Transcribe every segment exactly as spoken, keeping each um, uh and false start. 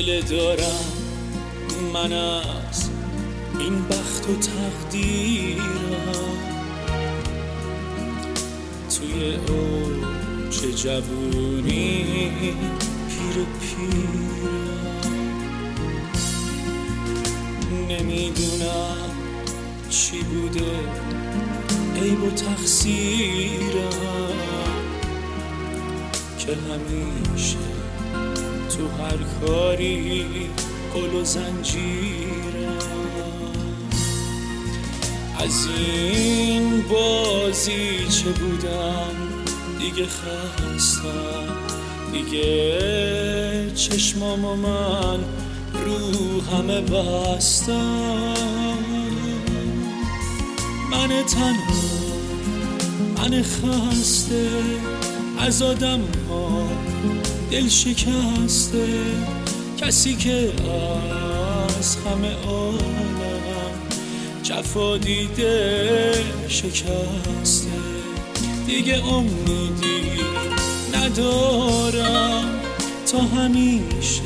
دل دارم من از این بخت و تقدیرم، توی اوج جوونی پیر پیرم. نمیدونم چی بوده عیب و تقصیرم که همیشه تو هر کاری قل و زنجیرم. از این بازی چه بودم دیگه خستم، دیگه چشمامو من رو همه بستم. من تنها، من خسته، از آدم ها دل شکسته، کسی که از همه عالم جفا دیده شکسته. دیگه امیدی ندارم، تا همیشه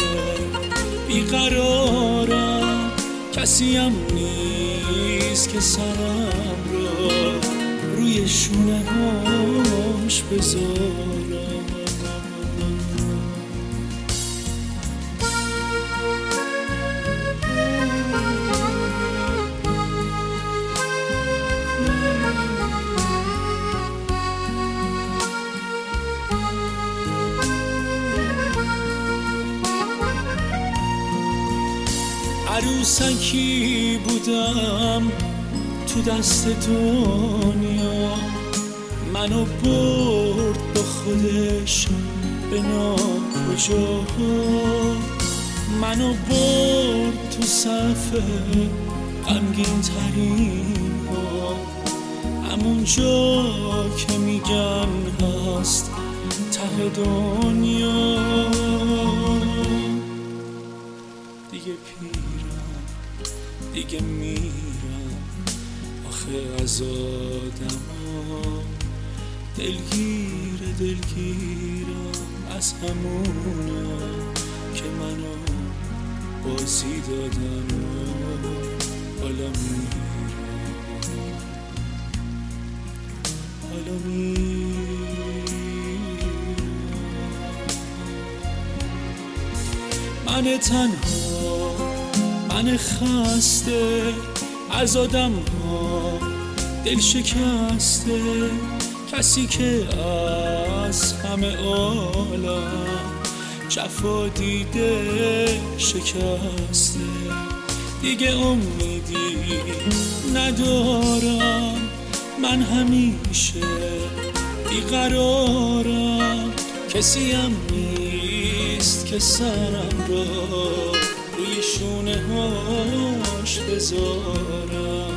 بیقرارم. کسی هم نیست که سرم رو روی شونه هاش بذارم. عروسکی بودم تو دست دنیا، منو برد با خودش به ناکجاها. منو برد تو صف غمگین ترین ها، همونجا که میگن هست ته دنیا. دیگه پیرم، دیگه میرم، آخه از آدم ها دلگیر دلگیرم. از همونا که منو بازی دادن و حالا میرم، حالا میرم. من تنها، من خسته، از آدم ها دل شکسته، کسی که از همه عالم جفا دیده شکسته. دیگه امیدی ندارم، من همیشه بیقرارم. کسی هم نیست که سرم را روی شونه هاش بذارم.